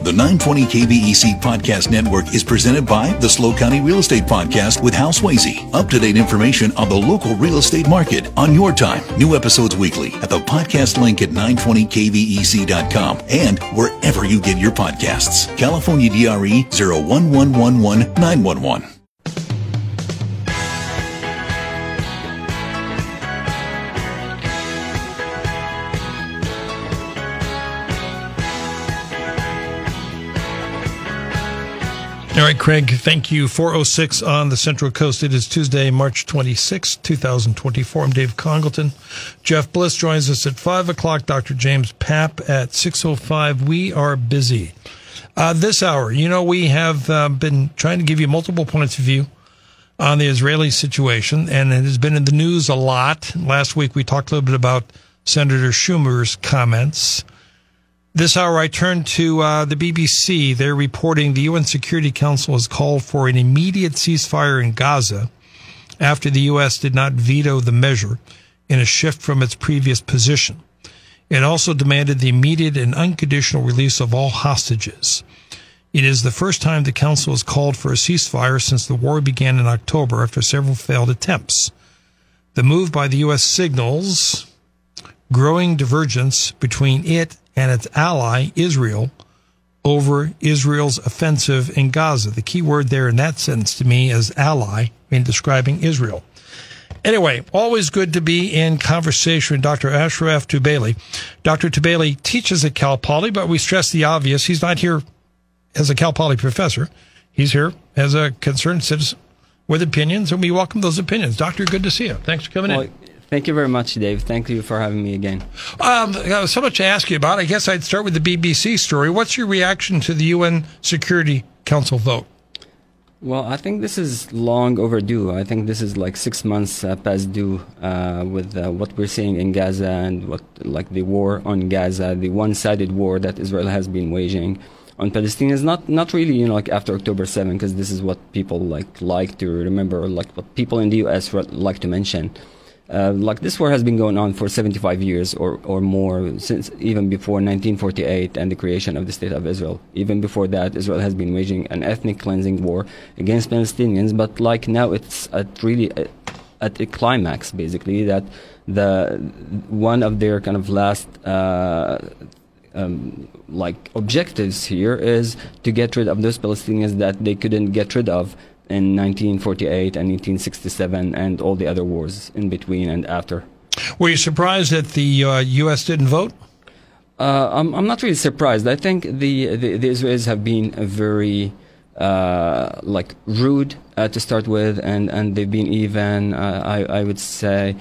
The 920 KVEC Podcast Network is presented by the SLO County Real Estate Podcast with Hal Swayze. Up-to-date information on the local real estate market on your time. New episodes weekly at the podcast link at 920kvec.com and wherever you get your podcasts. California DRE 01111 All right, Craig, thank you. 4:06 on the Central Coast. It is Tuesday, March 26, 2024. I'm Dave Congleton. Jeff Bliss joins us at 5 o'clock. Dr. James Papp at 6:05. We are busy. This hour, we have been trying to give you multiple points of view on the Israeli situation, and it has been in the news a lot. Last week, we talked a little bit about Senator Schumer's comments. This hour, I turn to the BBC. They're reporting the UN Security Council has called for an immediate ceasefire in Gaza after the U.S. did not veto the measure in a shift from its previous position. It also demanded the immediate and unconditional release of all hostages. It is the first time the Council has called for a ceasefire since the war began in October after several failed attempts. The move by the U.S. signals growing divergence between it and its ally, Israel, over Israel's offensive in Gaza. The key word there in that sentence to me is ally in describing Israel. Anyway, always good to be in conversation with Dr. Ashraf Tubeili. Dr. Tubeili teaches at Cal Poly, but we stress the obvious. He's not here as a Cal Poly professor. He's here as a concerned citizen with opinions, and we welcome those opinions. Doctor, good to see you. Thanks for coming in. Thank you very much, Dave. Thank you for having me again. So much to ask you about. I guess I'd start with the BBC story. What's your reaction to the UN Security Council vote? Well, I think this is long overdue. I think this is like 6 months past due with what we're seeing in Gaza and the war on Gaza, the one-sided war that Israel has been waging on Palestinians. Not really, after October 7, because this is what people like to remember, like what people in the U.S. like to mention. This war has been going on for 75 years or more, since even before 1948 and the creation of the State of Israel. Even before that, Israel has been waging an ethnic cleansing war against Palestinians, but now it's at a climax, basically, that one of their kind of last objectives here is to get rid of those Palestinians that they couldn't get rid of in 1948 and 1967 and all the other wars in between and after. Were you surprised that the U.S. didn't vote? I'm not really surprised. I think the Israelis have been very rude to start with, and they've been even I would say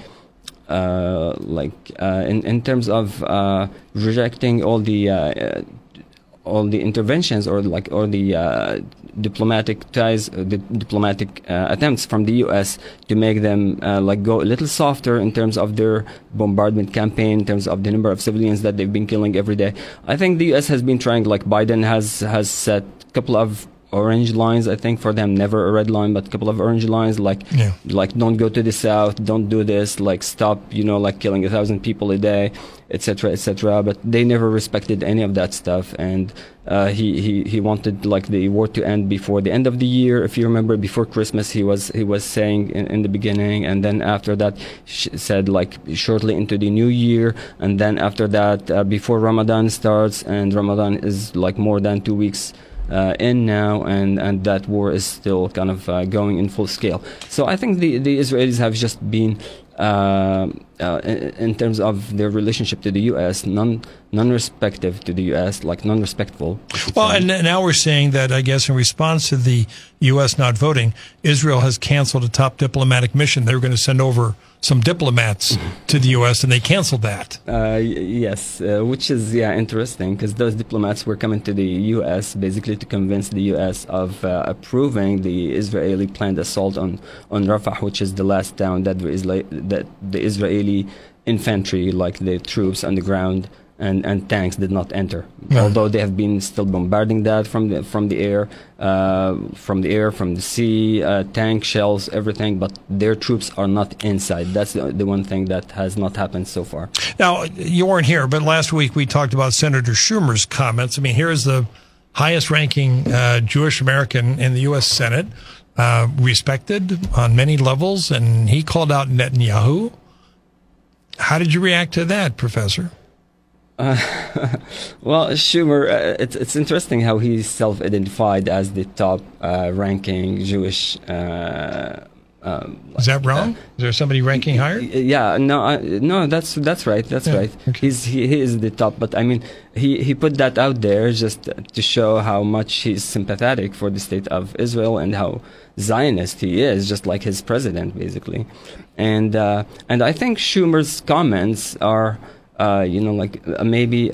in terms of rejecting all the interventions or the diplomatic ties, the diplomatic attempts from the U.S. to make them go a little softer in terms of their bombardment campaign, in terms of the number of civilians that they've been killing every day. I think the U.S. has been trying, Biden has set a couple of orange lines, I think, for them, never a red line, but a couple of orange lines, don't go to the south, don't do this, stop, killing 1,000 people a day, etc., etc. But they never respected any of that stuff, and he wanted the war to end before the end of the year. If you remember, before Christmas, he was saying in the beginning, and then after that said shortly into the new year, and then after that before Ramadan starts, and Ramadan is more than 2 weeks in now, and that war is still kind of going in full scale. So I think the Israelis have just been, in terms of their relationship to the U.S., non-respective to the U.S., non-respectful. Well, and now we're saying that, I guess, in response to the U.S. not voting, Israel has canceled a top diplomatic mission. They were going to send over some diplomats to the U.S., and they canceled that. Yes, which is, interesting, because those diplomats were coming to the U.S. basically to convince the U.S. of approving the Israeli planned assault on Rafah, which is the last town that the Israeli infantry, the troops on the ground, and tanks did not enter. Right. Although they have been still bombarding that from the air, from the sea, tank shells, everything, but their troops are not inside. That's the one thing that has not happened so far. Now, you weren't here, but last week we talked about Senator Schumer's comments. I mean, here's the highest-ranking Jewish American in the U.S. Senate, respected on many levels, and he called out Netanyahu. How did you react to that, Professor? Well, Schumer, it's interesting how he's self-identified as the top-ranking Jewish. Is that wrong? Is there somebody ranking higher? Yeah, no, that's right. That's right. Okay. He is the top, but I mean, he put that out there just to show how much he's sympathetic for the state of Israel and how Zionist he is, just like his president, basically. And I think Schumer's comments are. Maybe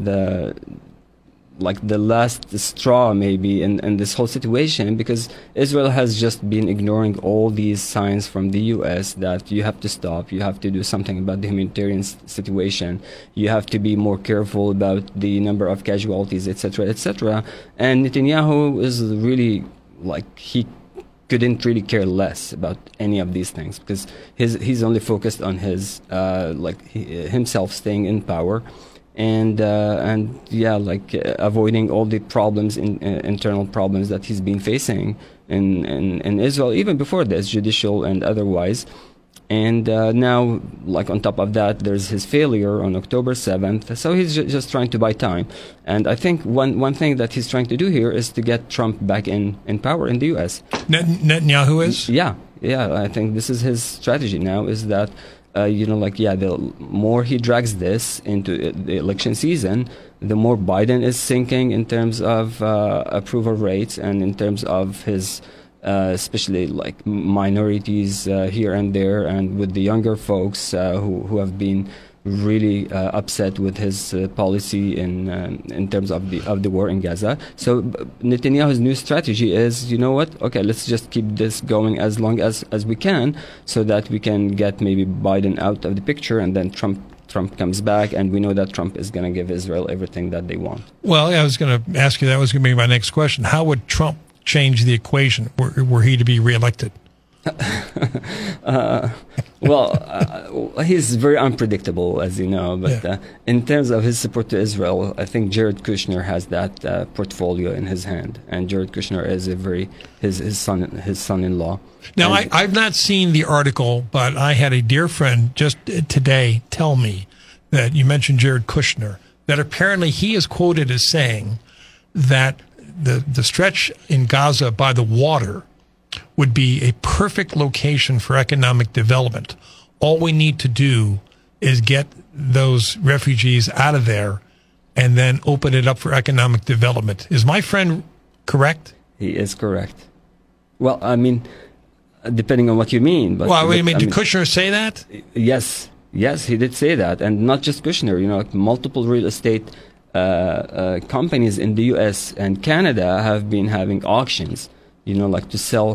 the last straw maybe in this whole situation, because Israel has just been ignoring all these signs from the U.S. that you have to stop, you have to do something about the humanitarian situation, you have to be more careful about the number of casualties, etc., etc. And Netanyahu is really he couldn't really care less about any of these things, because he's only focused on his himself staying in power, and avoiding all the problems internal problems that he's been facing in Israel even before this, judicial and otherwise. And now, on top of that, there's his failure on October 7th. So he's just trying to buy time. And I think one thing that he's trying to do here is to get Trump back in power in the U.S. Netanyahu is? Yeah. I think this is his strategy now, is that, the more he drags this into the election season, the more Biden is sinking in terms of approval rates and in terms of his... especially minorities here and there, and with the younger folks who have been really upset with his policy in terms of the war in Gaza. So Netanyahu's new strategy is, you know what? Okay, let's just keep this going as long as we can, so that we can get maybe Biden out of the picture, and then Trump comes back, and we know that Trump is going to give Israel everything that they want. Well, I was going to ask you, that was going to be my next question. How would Trump change the equation were he to be reelected? He's very unpredictable, as you know. But in terms of his support to Israel, I think Jared Kushner has that portfolio in his hand, and Jared Kushner is his son-in-law. Now, I've not seen the article, but I had a dear friend just today tell me that you mentioned Jared Kushner, that apparently he is quoted as saying that the stretch in Gaza by the water would be a perfect location for economic development. All we need to do is get those refugees out of there and then open it up for economic development. Is my friend correct? He is correct. Well, I mean, depending on what you mean. But, did Kushner say that? Yes, he did say that. And not just Kushner, multiple real estate companies in the U.S. and Canada have been having auctions, to sell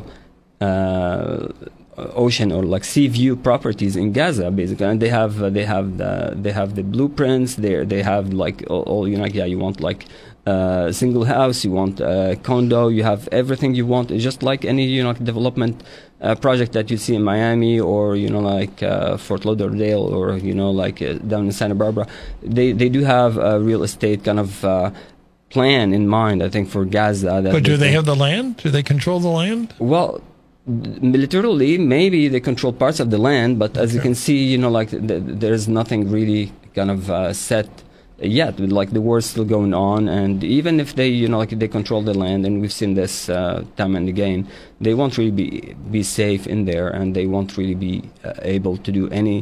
ocean or sea view properties in Gaza, basically. And they have the blueprints. They have all you want single house, you want condo, you have everything you want. It's just like any development project that you see in Miami or Fort Lauderdale or down in Santa Barbara. They do have a real estate kind of plan in mind, I think, for Gaza. But do they have the land? Do they control the land? Well, militarily, maybe they control parts of the land, but as you can see, there's nothing really kind of set yet. The war is still going on, and even if they, they control the land, and we've seen this time and again, they won't really be safe in there, and they won't really be able to do any,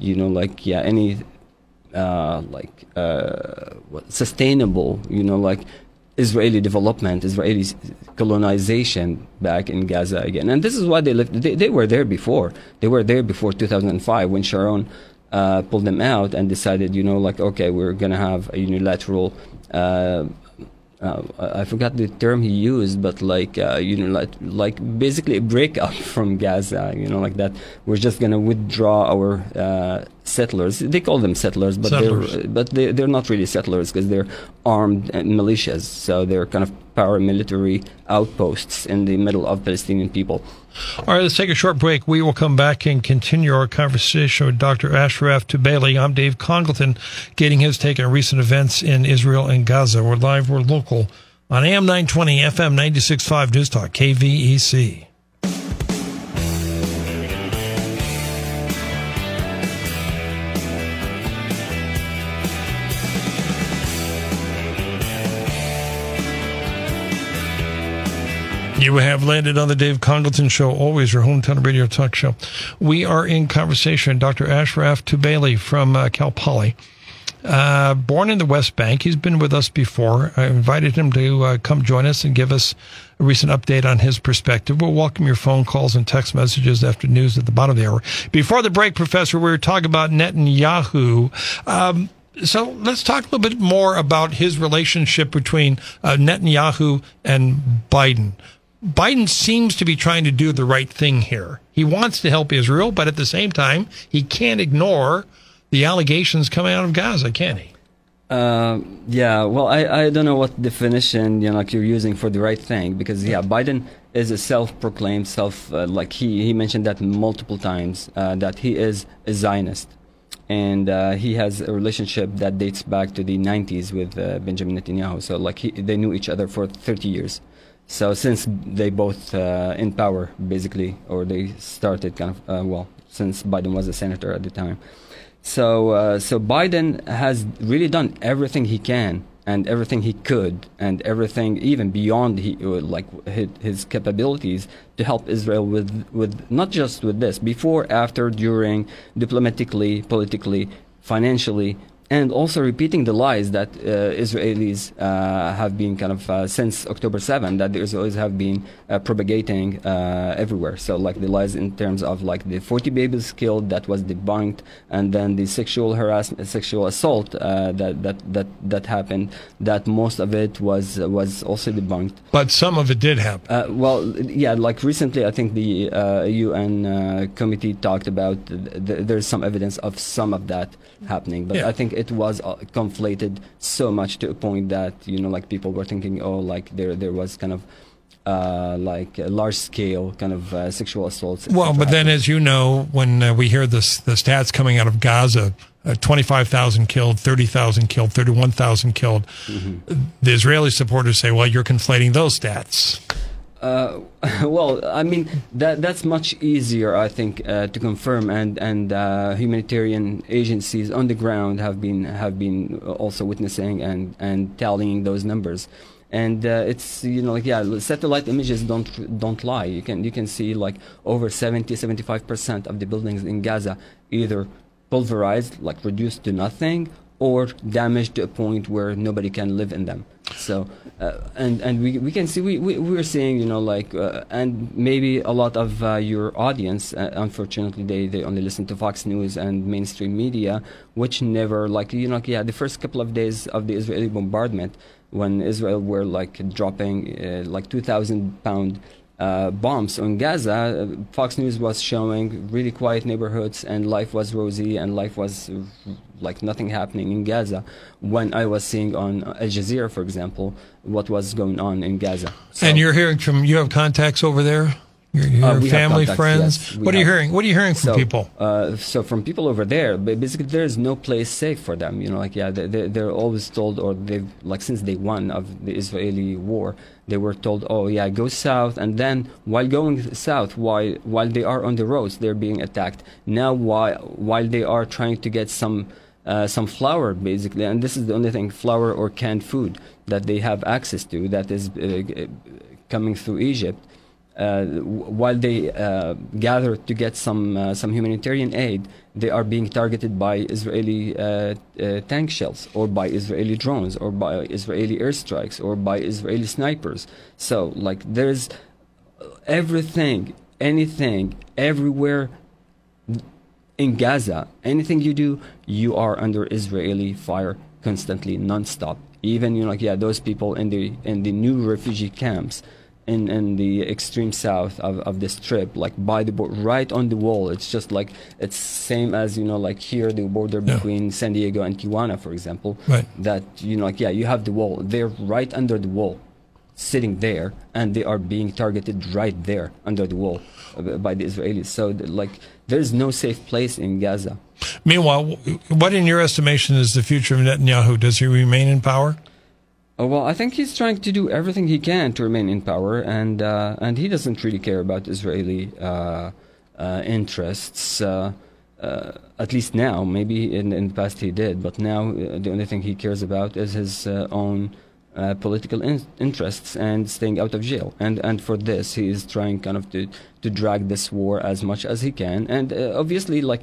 sustainable, Israeli development, Israeli colonization back in Gaza again. And this is why they lived. They were there before. They were there before 2005 when Sharon pulled them out and decided, okay, we're going to have a unilateral, I forgot the term he used, but basically a breakup from Gaza, that we're just going to withdraw our settlers. They call them settlers, but they're not really settlers, because they're armed militias. So they're kind of paramilitary outposts in the middle of Palestinian people. All right, let's take a short break. We will come back and continue our conversation with Dr. Ashraf Tubeili. I'm Dave Congleton, getting his take on recent events in Israel and Gaza. We're live, we're local on AM 920, FM 96.5 News Talk, KVEC. You have landed on the Dave Congleton Show, always your hometown radio talk show. We are in conversation. Dr. Ashraf Tubaili from Cal Poly, born in the West Bank. He's been with us before. I invited him to come join us and give us a recent update on his perspective. We'll welcome your phone calls and text messages after news at the bottom of the hour. Before the break, Professor, we were talking about Netanyahu. So let's talk a little bit more about his relationship between Netanyahu and Biden. Biden seems to be trying to do the right thing here. He wants to help Israel, but at the same time, he can't ignore the allegations coming out of Gaza, can he? Yeah, well, I don't know what definition, like you're using for the right thing, because, Biden is a self-proclaimed he mentioned that multiple times, that he is a Zionist. And he has a relationship that dates back to the 90s with Benjamin Netanyahu. So, they knew each other for 30 years. So since they both in power, basically, or they started since Biden was a senator at the time. So Biden has really done everything he can and everything he could and everything even beyond his capabilities to help Israel with not just with this, before, after, during, diplomatically, politically, financially, and also repeating the lies that Israelis have been since October 7, that the Israelis have been propagating everywhere. So the lies in terms of the 40 babies killed, that was debunked, and then the sexual harassment, sexual assault that happened, that most of it was also debunked. But some of it did happen. Recently I think the UN committee talked about there's some evidence of some of that happening, but I think it was conflated so much to a point that people were thinking, there was large scale sexual assaults. Well, but then, as you know, when we hear the stats coming out of Gaza, 25,000 killed, 30,000 killed, 31,000 killed, the Israeli supporters say, well, you're conflating those stats. Well, I mean, that's much easier, I think, to confirm, and humanitarian agencies on the ground have been also witnessing and tallying those numbers. And it's satellite images don't lie. You can see over 75% of the buildings in Gaza either pulverized, reduced to nothing, or damaged to a point where nobody can live in them. So, and we can see, we're seeing, and maybe a lot of your audience, unfortunately, they only listen to Fox News and mainstream media, which never, the first couple of days of the Israeli bombardment, when Israel were dropping 2,000-pound bombs on Gaza, Fox News was showing really quiet neighborhoods and life was rosy and life was nothing happening in Gaza, when I was seeing on Al Jazeera, for example, what was going on in Gaza. So, and you're hearing you have contacts over there? Your family, friends? Yes, what are you hearing? What are you hearing from people? So from people over there, basically there is no place safe for them. They're always told, or they've since day one of the Israeli war, they were told, go south, and then while going south, while they are on the roads, they're being attacked. Now while they are trying to get some flour, basically, and this is the only thing, flour or canned food that they have access to, that is coming through Egypt. While they gather to get some humanitarian aid, they are being targeted by Israeli tank shells, or by Israeli drones, or by Israeli airstrikes, or by Israeli snipers. So, there's everything, anything, everywhere in Gaza. Anything you do, you are under Israeli fire constantly, non-stop. Even those people in the new refugee camps in the extreme south of the strip, by the border, right on the wall. It's just it's same as here, the border between San Diego and Tijuana, for example. Right. That you have the wall. They're right under the wall, sitting there, and they are being targeted right there under the wall by the Israelis. So there's no safe place in Gaza. Meanwhile, what in your estimation is the future of Netanyahu? Does he remain in power? Well, I think he's trying to do everything he can to remain in power, and he doesn't really care about Israeli interests. At least now, maybe in the past he did, but now the only thing he cares about is his own political interests and staying out of jail. And for this, he is trying kind of to drag this war as much as he can. And obviously, like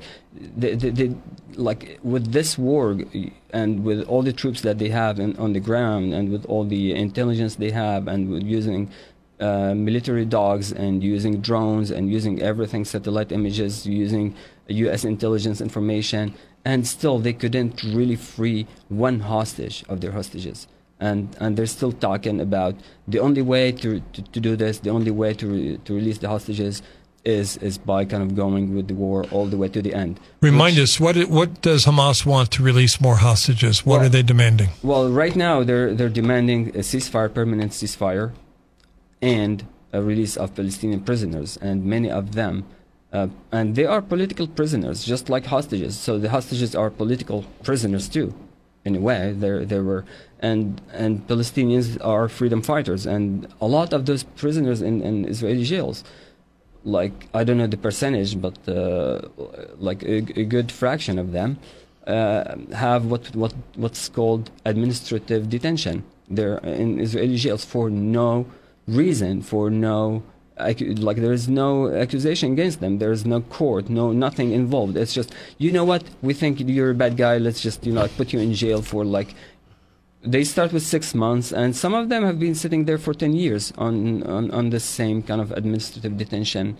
like with this war and with all the troops that they have on the ground and with all the intelligence they have and with using military dogs and using drones and using everything, satellite images, using U.S. intelligence information, and still they couldn't really free one hostage of their hostages. And they're still talking about the only way to do this, the only way to release the hostages is by kind of going with the war all the way to the end. Remind us, what does Hamas want to release more hostages? What are they demanding? Well, right now they're demanding a ceasefire, permanent ceasefire, and a release of Palestinian prisoners, and many of them, and they are political prisoners, just like hostages. So the hostages are political prisoners too, in a way. They were, and Palestinians are freedom fighters, and a lot of those prisoners in Israeli jails, like I don't know the percentage, but like a good fraction of them have what's called administrative detention. They're in Israeli jails for no reason, for no, like there is no accusation against them, there is no court, nothing involved. It's just, you know what, we think you're a bad guy, let's just put you in jail for like, they start with 6 months, and some of them have been sitting there for 10 years on the same kind of administrative detention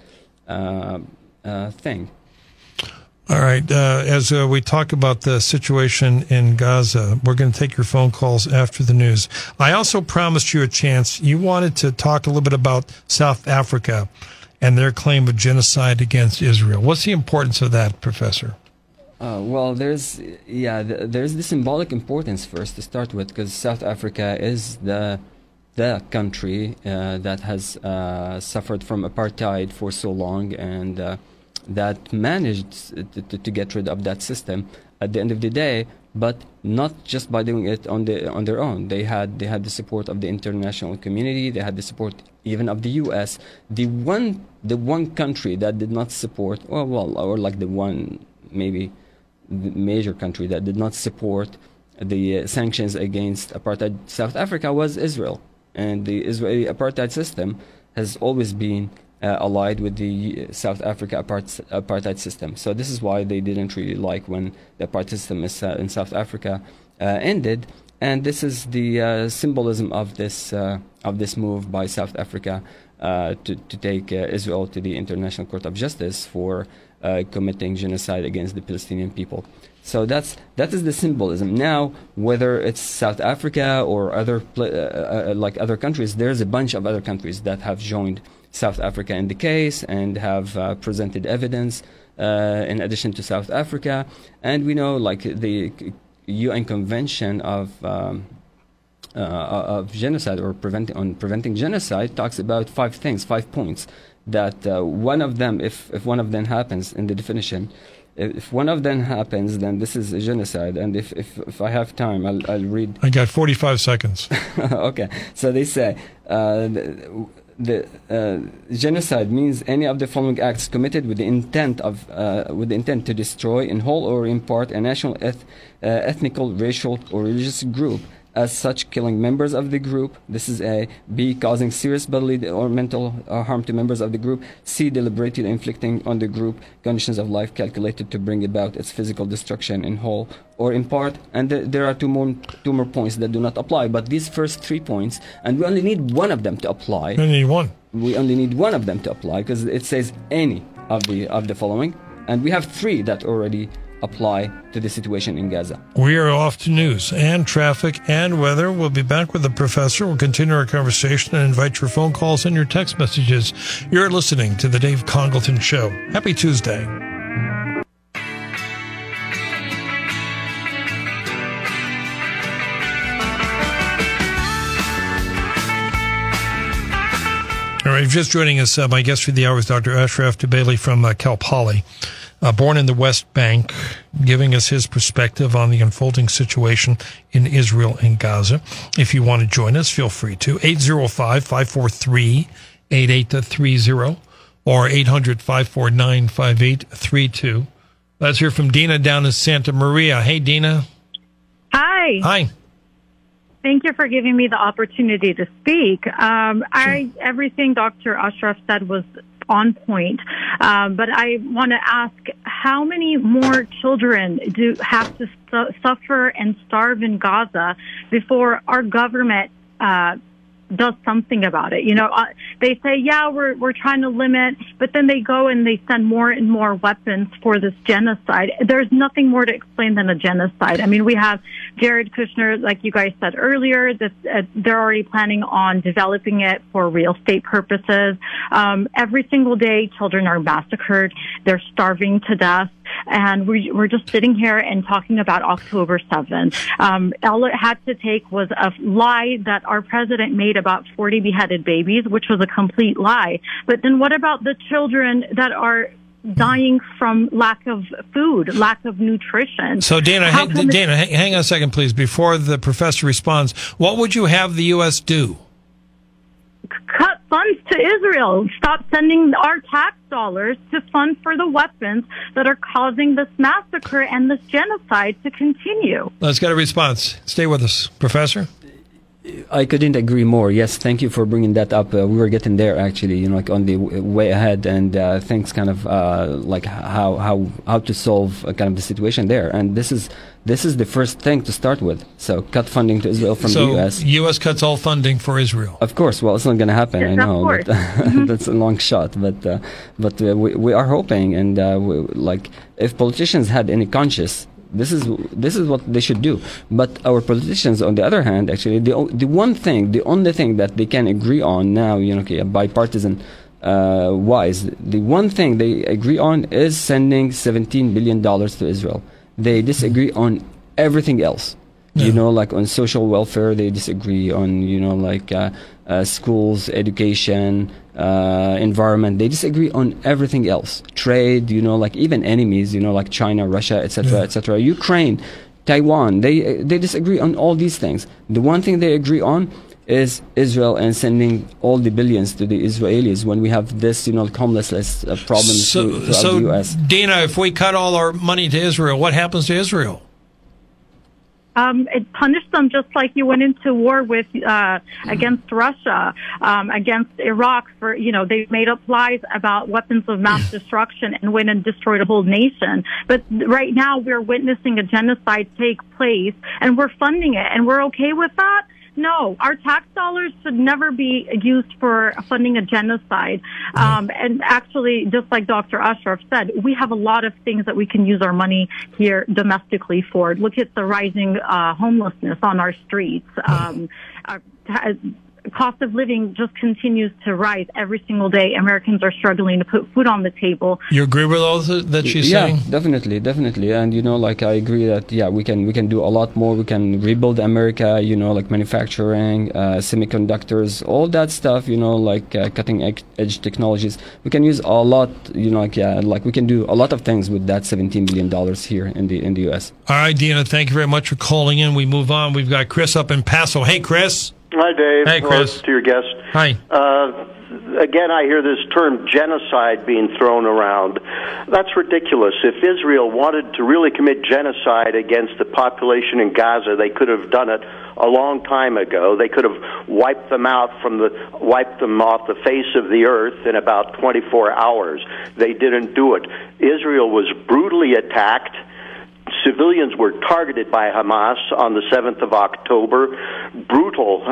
thing. All right. As we talk about the situation in Gaza, we're going to take your phone calls after the news. I also promised you a chance. You wanted to talk a little bit about South Africa and their claim of genocide against Israel. What's the importance of that, Professor? Well, there's the symbolic importance first to start with, because South Africa is the country that has suffered from apartheid for so long, and that managed to get rid of that system at the end of the day, but not just by doing it on their own. They had the support of the international community. They had the support even of the U.S. The one country that did not support, or like the one maybe the major country that did not support the sanctions against apartheid South Africa was Israel, and the Israeli apartheid system has always been allied with the South Africa apartheid system. So this is why they didn't really like when the apartheid system in South Africa ended. And this is the symbolism of this move by South Africa to take Israel to the International Court of Justice for committing genocide against the Palestinian people. So that is the symbolism. Now, whether it's South Africa or other like other countries, there's a bunch of other countries that have joined South Africa in the case and have presented evidence in addition to South Africa. And we know, like, the UN Convention of genocide, or preventing genocide, talks about 5 points. That one of them, if one of them happens in the definition, if one of them happens, then this is a genocide. And if I have time, I'll read. I got 45 seconds. Okay. So they say the genocide means any of the following acts committed with the intent to destroy in whole or in part a national, ethnical, racial, or religious group. As such, killing members of the group. This is A. B. Causing serious bodily or mental harm to members of the group. C. Deliberately inflicting on the group conditions of life calculated to bring about its physical destruction in whole or in part. And there are two more points that do not apply. But these first 3 points, and we only need one of them to apply. We need one. We only need one of them to apply, because it says any of the following, and we have 3 that already apply to the situation in Gaza. We are off to news and traffic and weather. We'll be back with the professor. We'll continue our conversation and invite your phone calls and your text messages. You're listening to The Dave Congleton Show. Happy Tuesday. All right, just joining us, my guest for the hour is Dr. Ashraf Tubeili from Cal Poly. born in the West Bank, giving us his perspective on the unfolding situation in Israel and Gaza. If you want to join us, feel free to. 805-543-8830 or 800-549-5832. Let's hear from Dina down in Santa Maria. Hey, Dina. Hi. Hi. Thank you for giving me the opportunity to speak. Everything Dr. Ashraf said was on point, but I want to ask, how many more children do have to suffer and starve in Gaza before our government does something about it? You know, they say, yeah, we're trying to limit, but then they go and they send more and more weapons for this genocide. There's nothing more to explain than a genocide. I mean, we have Jared Kushner, like you guys said earlier, they're already planning on developing it for real estate purposes. Every single day, children are massacred. They're starving to death. And we're just sitting here and talking about October 7th. All it had to take was a lie that our president made about 40 beheaded babies, which was a complete lie. But then what about the children that are dying from lack of food, lack of nutrition? So, Dana, hang on a second, please. Before the professor responds, what would you have the U.S. do? Cut funds to Israel. Stop sending our tax dollars to fund for the weapons that are causing this massacre and this genocide to continue. Let's get a response. Stay with us, Professor. I couldn't agree more. Yes, thank you for bringing that up. We were getting there actually, you know, like on the way ahead, and things kind of like how to solve kind of the situation there. And this is the first thing to start with. So cut funding to Israel from the U.S. So U.S. cuts all funding for Israel. Of course. Well, it's not going to happen. Yes, I know, but that's a long shot. But we are hoping, and like if politicians had any conscience, this is what they should do. But our politicians, on the other hand, actually, the only thing that they can agree on now, you know, bipartisan wise, the one thing they agree on is sending $17 billion to Israel. They disagree on everything else. Yeah. You know, like on social welfare, they disagree on, you know, like schools, education, environment. They disagree on everything else. Trade, you know, like even enemies, you know, like China, Russia, etc., etc. Ukraine, Taiwan. They disagree on all these things. The one thing they agree on is Israel and sending all the billions to the Israelis when we have this, you know, homelessness problem throughout the U.S. Dina, if we cut all our money to Israel, what happens to Israel? It punished them just like you went into war with against Russia, against Iraq. For they made up lies about weapons of mass destruction and went and destroyed a whole nation. But right now we're witnessing a genocide take place, and we're funding it, and we're okay with that. No, our tax dollars should never be used for funding a genocide. And actually, just like Dr. Ashraf said, we have a lot of things that we can use our money here domestically for. Look at the rising homelessness on our streets. Cost of living just continues to rise every single day. Americans are struggling to put food on the table. You agree with all that she's saying? Yeah, definitely. And like I agree that we can do a lot more. We can rebuild America. Like manufacturing, semiconductors, all that stuff. Like cutting edge technologies. We can use a lot. Like we can do a lot of things with that $17 billion here in the U.S. All right, Dina. Thank you very much for calling in. We move on. We've got Chris up in Paso. Hey, Chris. Hi, Dave. Hey, Chris. Hello to your guest. Hi. Again, I hear this term genocide being thrown around. That's ridiculous. If Israel wanted to really commit genocide against the population in Gaza, they could have done it a long time ago. They could have wiped them off the face of the earth in about 24 hours. They didn't do it. Israel was brutally attacked. Civilians were targeted by Hamas on the 7th of October. Brutal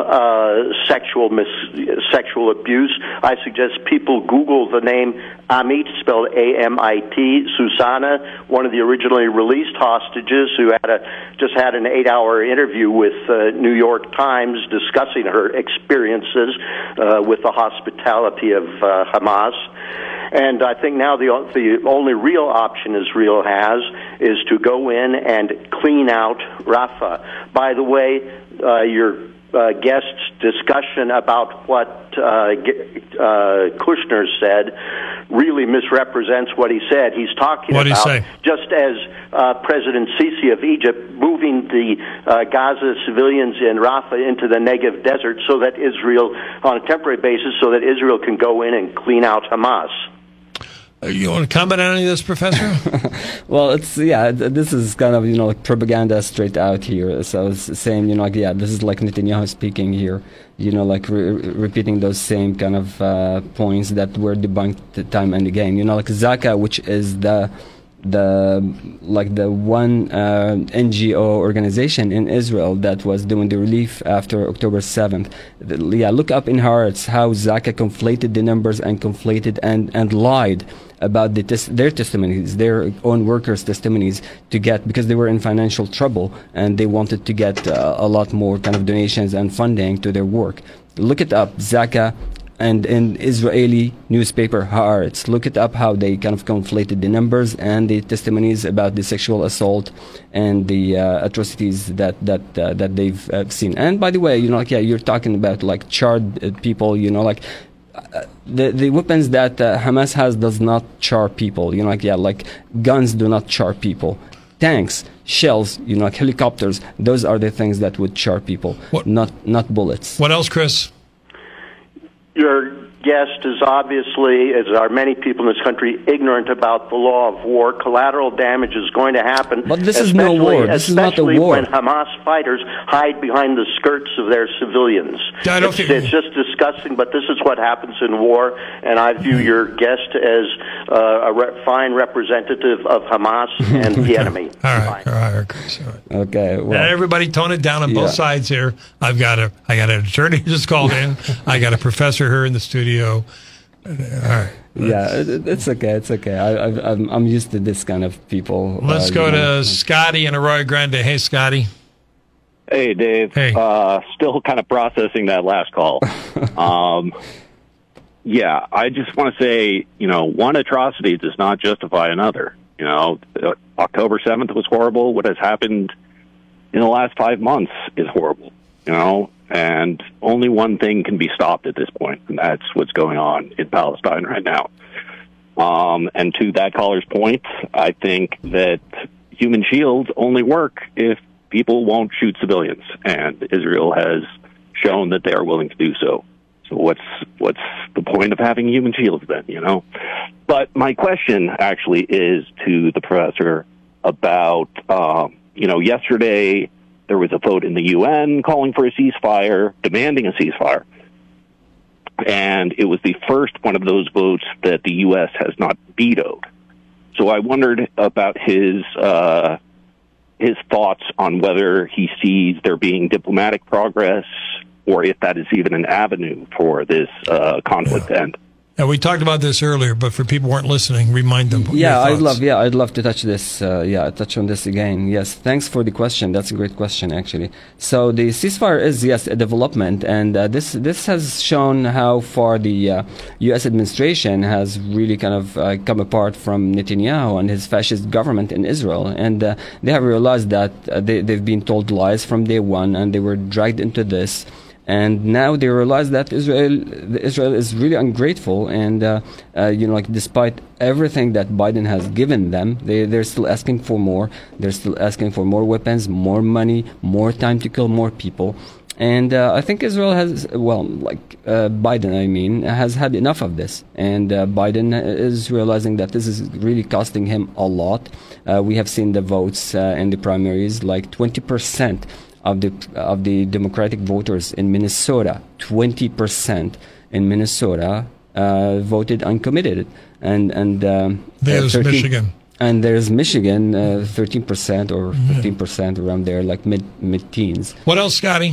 sexual abuse. I suggest people Google the name Amit, spelled A-M-I-T, Susanna, one of the originally released hostages who just had an 8-hour interview with New York Times discussing her experiences with the hospitality of Hamas. And I think now the only real option Israel has is to go in and clean out Rafah. By the way, your guest's discussion about what Kushner said really misrepresents what he said. He's talking What'd he about, say? just as President Sisi of Egypt moving the Gaza civilians in Rafah into the Negev desert so that Israel, on a temporary basis, so that Israel can go in and clean out Hamas. You want to comment on any of this, Professor? Well, this is kind of, like propaganda straight out here. So it's saying, this is like Netanyahu speaking here, like repeating those same kind of points that were debunked time and again. Like Zaka, which is the one NGO organization in Israel that was doing the relief after October 7th. Look up in Haaretz how Zaka conflated the numbers and conflated and lied about their testimonies, their own workers' testimonies, because they were in financial trouble and they wanted to get a lot more kind of donations and funding to their work. Look it up, Zaka. And in Israeli newspaper Haaretz, look it up how they kind of conflated the numbers and the testimonies about the sexual assault and the atrocities that they've seen. And by the way, you're talking about like charred people, the weapons that Hamas has does not char people. Like guns do not char people. Tanks, shells, like helicopters, those are the things that would char people, not bullets. What else, Chris? Your guest is obviously, as are many people in this country, ignorant about the law of war. Collateral damage is going to happen. But this is no war. This is not a war. When Hamas fighters hide behind the skirts of their civilians. It's just disgusting, but this is what happens in war, and I view your guest as a fine representative of Hamas and the enemy. All right, Chris. Okay. Well, everybody tone it down on both sides here. I got an attorney just called in. I got a professor here in the studio. All right. Yeah, it's okay. It's okay. I'm used to this kind of people. Let's go to Scotty in Arroyo Grande. Hey, Scotty. Hey, Dave. Hey. Still kind of processing that last call. Yeah, I just want to say, one atrocity does not justify another. October 7th was horrible. What has happened in the last 5 months is horrible, and only one thing can be stopped at this point, and that's what's going on in Palestine right now. And to that caller's point, I think that human shields only work if people won't shoot civilians, and Israel has shown that they are willing to do so. So what's the point of having human shields then, But my question actually is to the professor about, yesterday there was a vote in the UN calling for a ceasefire, demanding a ceasefire. And it was the first one of those votes that the U.S. has not vetoed. So I wondered about his thoughts on whether he sees there being diplomatic progress or if that is even an avenue for this conflict to end. Now, we talked about this earlier, but for people who weren't listening, remind them. I'd love to touch this. Touch on this again. Yes, thanks for the question. That's a great question, actually. So the ceasefire is, yes, a development, and this has shown how far the U.S. administration has really kind of come apart from Netanyahu and his fascist government in Israel, and they have realized that they've been told lies from day one, and they were dragged into this. And now they realize that Israel is really ungrateful, and despite everything that Biden has given them, they're still asking for more. They're still asking for more weapons, more money, more time to kill more people. And I think Israel has, Biden, has had enough of this. And Biden is realizing that this is really costing him a lot. We have seen the votes in the primaries, like 20%. Of the Democratic voters in Minnesota, 20% in Minnesota voted uncommitted, and there's Michigan, and there's Michigan, 13% or 15% around there, like mid-teens. What else, Scotty?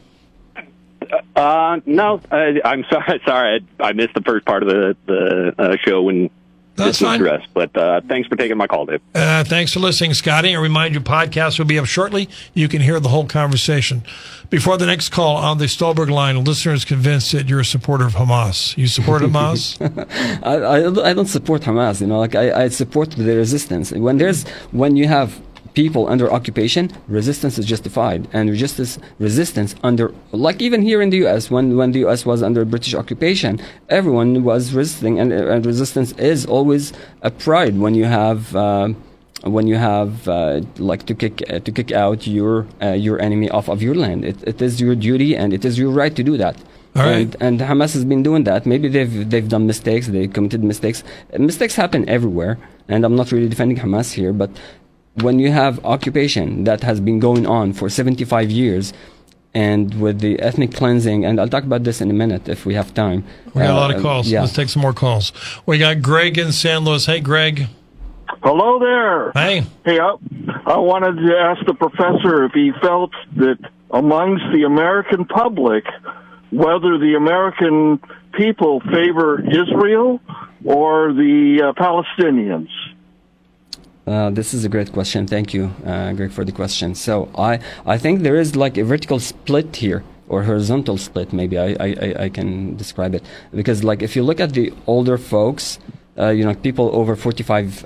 No, I'm sorry, I missed the first part of the show when. That's fine. But thanks for taking my call, Dave. Thanks for listening, Scotty. I remind you, podcast will be up shortly. You can hear the whole conversation. Before the next call on the Stolberg line, a listener is convinced that you're a supporter of Hamas. You support Hamas? I don't support Hamas. I support the resistance. When you have people under occupation, resistance is justified, and resistance under, like even here in the U.S., when the U.S. was under British occupation, everyone was resisting, and resistance is always a pride when you have like to kick out your enemy off of your land. It is your duty and it is your right to do that. All right. And Hamas has been doing that. Maybe they've done mistakes. They committed mistakes. Mistakes happen everywhere. And I'm not really defending Hamas here, but when you have occupation that has been going on for 75 years, and with the ethnic cleansing, and I'll talk about this in a minute if we have time. We got a lot of calls. Yeah. Let's take some more calls. We got Greg in San Luis. Hey, Greg. Hello there. Hey. Hey, I wanted to ask the professor if he felt that amongst the American public, whether the American people favor Israel or the Palestinians. This is a great question. Thank you, Greg, for the question. So I think there is like a vertical split here, or horizontal split, maybe I can describe it. Because like if you look at the older folks, people over 45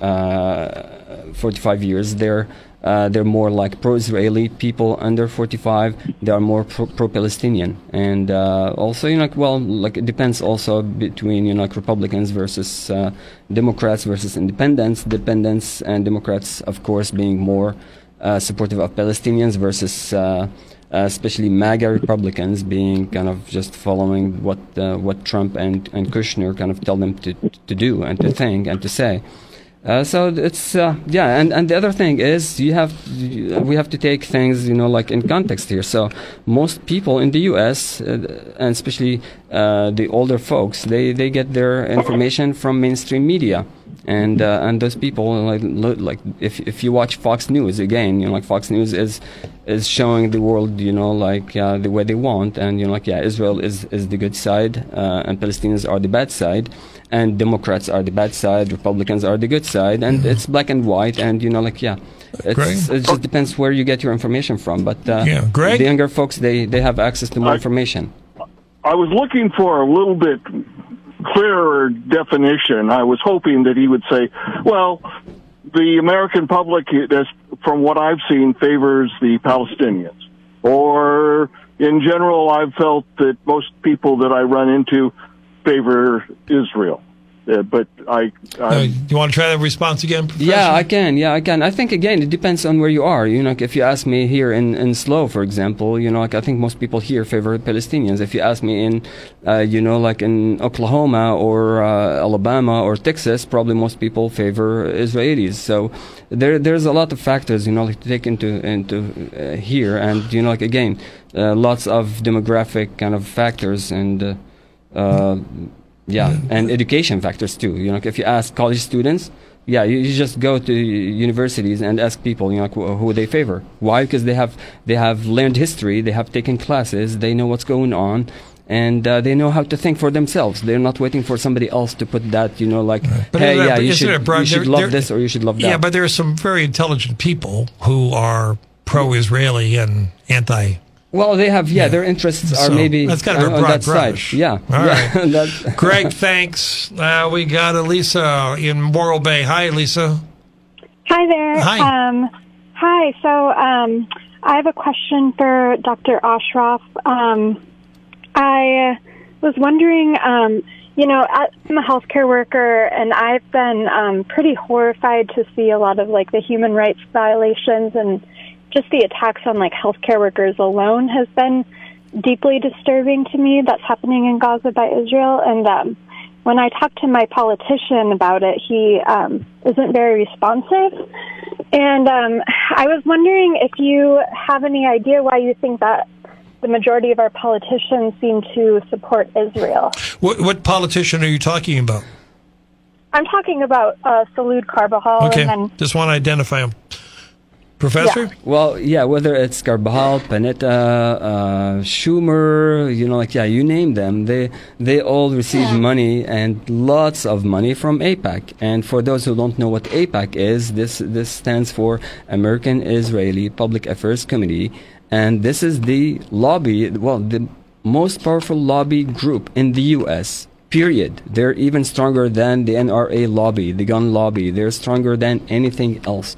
years, they're more like pro-Israeli. People under 45, they are more pro-Palestinian. And also, it depends also between, Republicans versus Democrats versus independents. Dependents and Democrats, of course, being more supportive of Palestinians versus especially MAGA Republicans being kind of just following what Trump and Kushner kind of tell them to do and to think and to say. So it's and the other thing is we have to take things like in context here. So most people in the U.S. And especially the older folks, they get their information from mainstream media, and those people like if you watch Fox News again, Fox News is showing the world the way they want, and Israel is the good side, and Palestinians are the bad side. And Democrats are the bad side, Republicans are the good side, and it's black and white, and it just depends where you get your information from. But Greg? The younger folks, they have access to more information. I was looking for a little bit clearer definition. I was hoping that he would say, well, the American public, from what I've seen, favors the Palestinians. Or, in general, I've felt that most people that I run into favor Israel. But do you want to try that response again, Professor? Yeah, I can. I think, again, it depends on where you are. If you ask me here in SLO, for example, I think most people here favor Palestinians. If you ask me in, in Oklahoma or Alabama or Texas, probably most people favor Israelis. So there's a lot of factors, to take into here. And, again, lots of demographic kind of factors and... and education factors too. If you ask college students, you just go to universities and ask people, who they favor. Why? Because they have learned history, they have taken classes, they know what's going on, and they know how to think for themselves. They're not waiting for somebody else to put that, you should love this or you should love that. Yeah, but there are some very intelligent people who are pro-Israeli and anti. Well, they have, their interests are maybe that's kind of a on broad that brush. side. Yeah. All right. Greg, thanks. We got Elisa in Morro Bay. Hi, Elisa. Hi there. Hi. Hi. So I have a question for Dr. Ashraf. I was wondering, I'm a healthcare worker, and I've been pretty horrified to see a lot of the human rights violations, and just the attacks on healthcare workers alone has been deeply disturbing to me. That's happening in Gaza by Israel. And when I talk to my politician about it, he isn't very responsive. And I was wondering if you have any idea why you think that the majority of our politicians seem to support Israel. What politician are you talking about? I'm talking about Salud Carbajal. Okay, and just want to identify him. Professor? Yeah. Well, whether it's Carbajal, Panetta, Schumer, you name them, they all receive money, and lots of money from AIPAC. And for those who don't know what AIPAC is, this stands for American Israeli Public Affairs Committee, and this is the lobby, the most powerful lobby group in the U.S., period. They're even stronger than the NRA lobby, the gun lobby. They're stronger than anything else.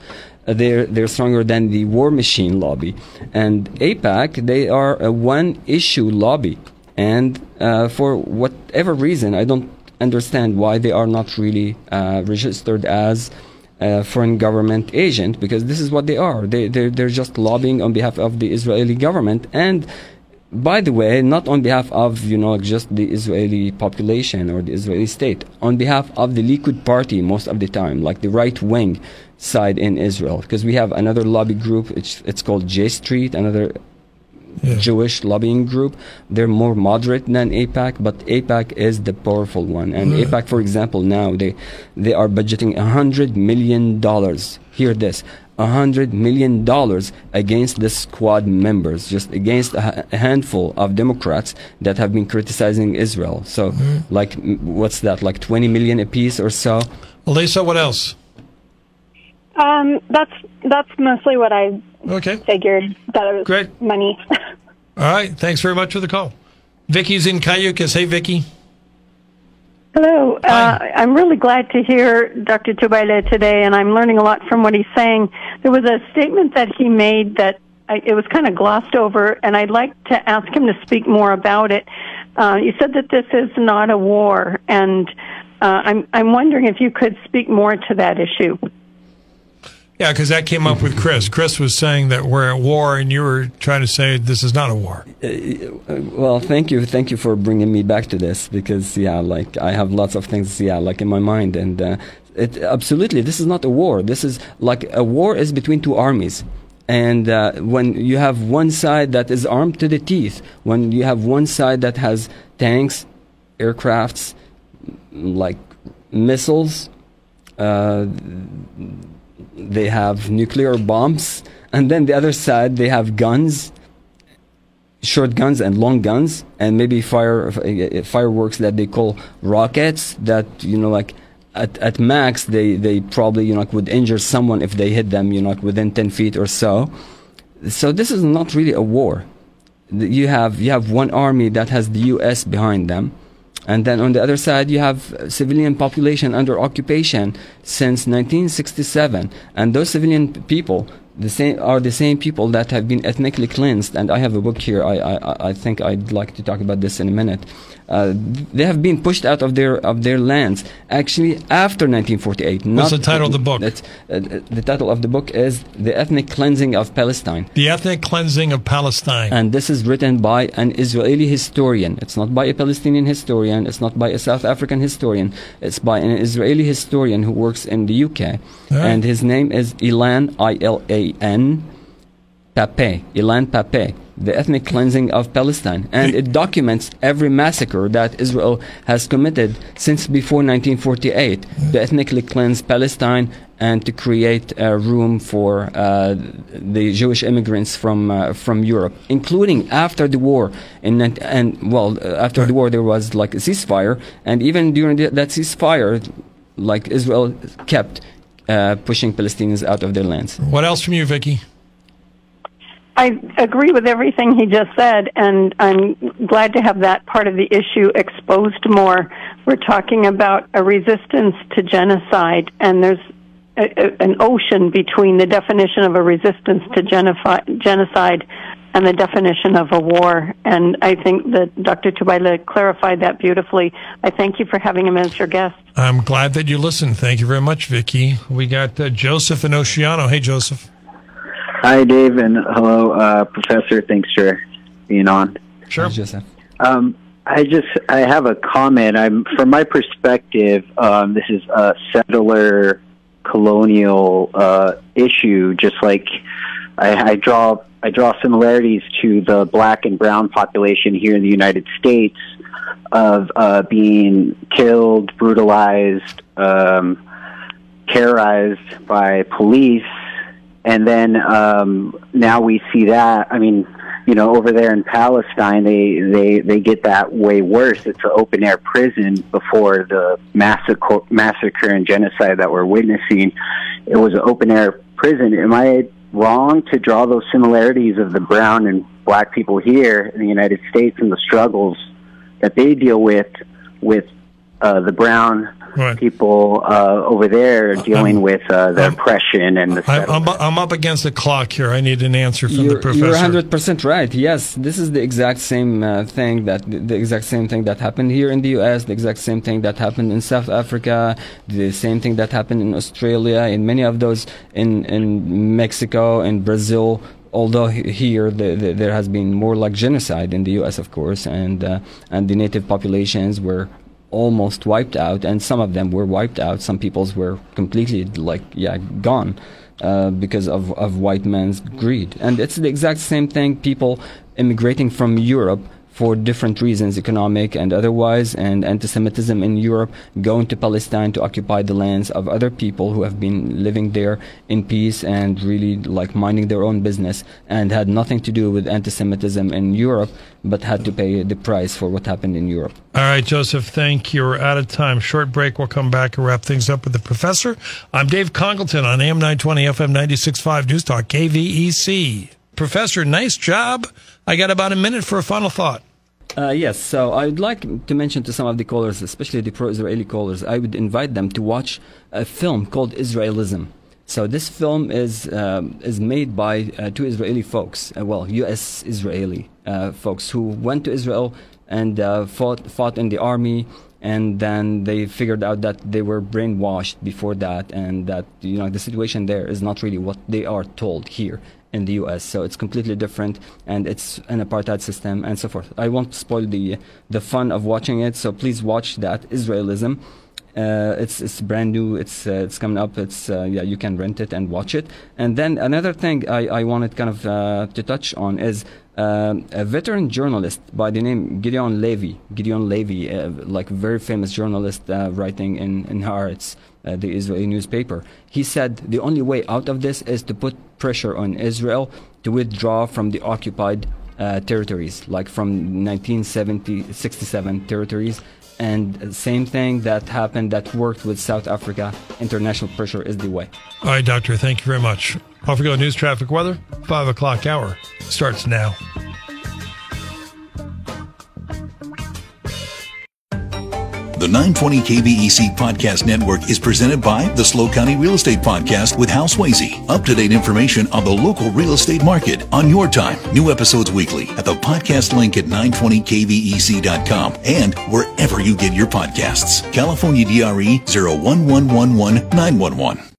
They're stronger than the war machine lobby. And AIPAC, they are a one-issue lobby. And for whatever reason, I don't understand why they are not really registered as a foreign government agent, because this is what they are. They're just lobbying on behalf of the Israeli government. And by the way, not on behalf of, just the Israeli population or the Israeli state, on behalf of the Likud party most of the time, like the right-wing side in Israel. Because we have another lobby group, it's called J Street, another Jewish lobbying group. They're more moderate than AIPAC, but AIPAC is the powerful one. And AIPAC, for example, now they are budgeting $100 million. Hear this. $100 million against the squad members, just against a handful of Democrats that have been criticizing Israel. So, what's that, like 20 million apiece or so? Lisa, what else? That's mostly what I figured, that it was great money. All right, thanks very much for the call. Vicky's in Cayucas. Hey, Vicky. Hello. I'm really glad to hear Dr. Tubaila today, and I'm learning a lot from what he's saying. There was a statement that he made that it was kind of glossed over, and I'd like to ask him to speak more about it. You said that this is not a war, and I'm wondering if you could speak more to that issue. Yeah, because that came up with Chris. Chris was saying that we're at war, and you were trying to say this is not a war. Well, thank you for bringing me back to this, because I have lots of things in my mind, and absolutely, this is not a war. This is like a war is between two armies. And when you have one side that is armed to the teeth, when you have one side that has tanks, aircrafts, like missiles, they have nuclear bombs, and then the other side they have guns, short guns and long guns, and maybe fireworks that they call rockets, that at max they probably would injure someone if they hit them within 10 feet or so. So this is not really a war. You have one army that has the US behind them. And then on the other side, you have civilian population under occupation since 1967. And those civilian people are the same people that have been ethnically cleansed. And I have a book here. I think I'd like to talk about this in a minute. They have been pushed out of their lands, actually, after 1948. What's the title of the book? The title of the book is The Ethnic Cleansing of Palestine. The Ethnic Cleansing of Palestine. And this is written by an Israeli historian. It's not by a Palestinian historian. It's not by a South African historian. It's by an Israeli historian who works in the UK. Right. And his name is Ilan, I-L-A-N, Pape. Ilan Pape. The Ethnic Cleansing of Palestine. And it documents every massacre that Israel has committed since before 1948 to ethnically cleanse Palestine and to create a room for the Jewish immigrants from Europe, including after the war. After the war there was like a ceasefire, and even during that ceasefire, like Israel kept pushing Palestinians out of their lands. What else from you, Vicky? I agree with everything he just said, and I'm glad to have that part of the issue exposed more. We're talking about a resistance to genocide, and there's an ocean between the definition of a resistance to genocide and the definition of a war. And I think that Dr. Tubaila clarified that beautifully. I thank you for having him as your guest. I'm glad that you listened. Thank you very much, Vicky. We got Joseph in Oceano. Hey, Joseph. Hi, Dave, and hello, Professor. Thanks for being on. Sure. Hi, Joseph. I have a comment. From my perspective, this is a settler colonial issue. Just like I draw similarities to the black and brown population here in the United States of being killed, brutalized, terrorized by police. And then now we see that. I mean, over there in Palestine, they get that way worse. It's an open air prison before the massacre and genocide that we're witnessing. It was an open air prison. Am I wrong to draw those similarities of the brown and black people here in the United States and the struggles that they deal with the brown people over there dealing with the oppression and the I'm up against the clock here. I need an answer from the professor. You're 100% right. Yes, this is the exact same thing that happened here in the U.S., the exact same thing that happened in South Africa, the same thing that happened in Australia, in many of those in Mexico and Brazil. Although here there has been more like genocide in the U.S., of course, and the native populations were almost wiped out, and some of them were wiped out. Some peoples were completely gone because of white man's greed. And it's the exact same thing. People immigrating from Europe for different reasons, economic and otherwise, and anti-Semitism in Europe, going to Palestine to occupy the lands of other people who have been living there in peace and really like minding their own business, and had nothing to do with anti-Semitism in Europe, but had to pay the price for what happened in Europe. All right, Joseph, thank you. We're out of time. Short break. We'll come back and wrap things up with the professor. I'm Dave Congleton on AM 920, FM 96.5 News Talk, KVEC. Professor, nice job. I got about a minute for a final thought. Yes, so I'd like to mention to some of the callers, especially the pro-Israeli callers, I would invite them to watch a film called Israelism. So this film is made by two Israeli folks, U.S. Israeli folks who went to Israel and fought in the army, and then they figured out that they were brainwashed before that, and that the situation there is not really what they are told here in the U.S. So it's completely different, and it's an apartheid system and so forth. I won't spoil the fun of watching it, so please watch that, Israelism. It's brand new. It's coming up. You can rent it and watch it. And then another thing I wanted kind of to touch on is a veteran journalist by the name Gideon Levy, like a very famous journalist writing in Haaretz, the Israeli newspaper. He said the only way out of this is to put pressure on Israel to withdraw from the occupied territories, like from 1967 territories. And same thing that happened, that worked with South Africa. International pressure is the way. All right, Doctor, thank you very much. Off we go. News, traffic, weather. 5 o'clock hour starts now. The 920 KVEC Podcast Network is presented by the SLO County Real Estate Podcast with Hal Swayze. Up-to-date information on the local real estate market on your time. New episodes weekly at the podcast link at 920kvec.com and wherever you get your podcasts. California DRE 01111 911.